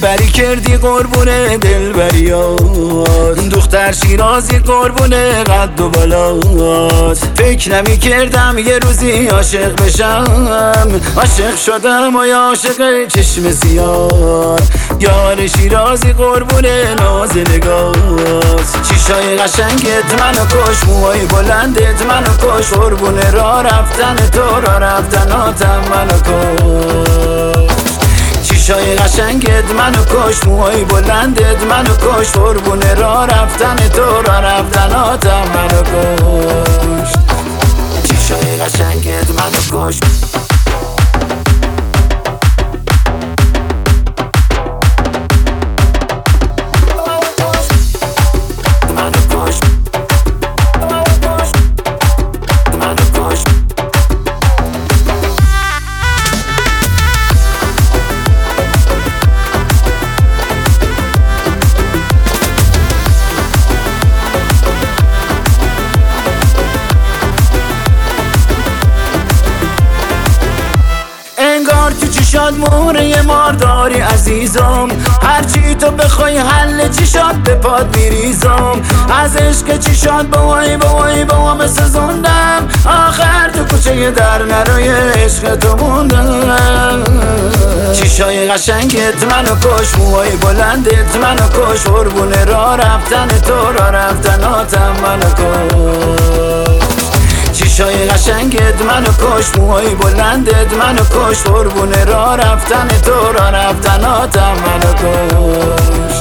دلبری کردی قربونه دلبریات، دختر شیرازی قربونه قد و بالات. فکر نمی کردم یه روزی عاشق بشم، عاشق شدم و عاشق چشم سیاه. یار شیرازی قربونه ناز نگات، چیشای قشنگت منو کش، موهای بلندت منو کش، قربونه را رفتن تو را رفتناتم منو کش. چیشای قشنگت منو کش، موهای بلندت منو کش، قربونه را رفتن تو را رفتناتم منو کش. چیشای قشنگت منو کش. تو چشات موره مارداری عزیزم، هرچی تو بخوای حل چشات به پاد میریزم. از عشق چشات بوای مثل زندم، آخر تو کوچه در نروی عشق تو موندم. چشای قشنگت منو کش، موهای بلندت منو کش، قربونه را رفتن تو را رفتناتم منو کش. چیشای قشنگت منو کش، موهای بلندت منو کش، قربونه را رفتن تو را رفتناتم منو کش.